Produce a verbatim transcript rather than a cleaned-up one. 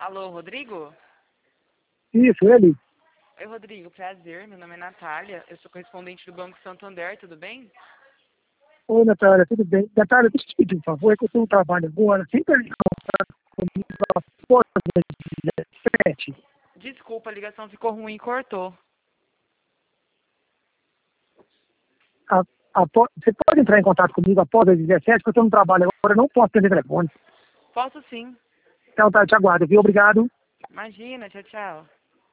Alô, Rodrigo? Isso, ele. Oi, Rodrigo, prazer. Meu nome é Natália. Eu sou correspondente do Banco Santander, tudo bem? Oi, Natália, tudo bem? Natália, deixa eu te pedir um favor, é que eu tenho um trabalho agora, sempre em contato comigo após as dezessete. Desculpa, a ligação ficou ruim e cortou. A- após- Você pode entrar em contato comigo após as dezessete, porque eu estou no trabalho agora, eu não posso atender telefone. Posso sim. Então tá, te aguardo, viu? Obrigado. Imagina, tchau, tchau.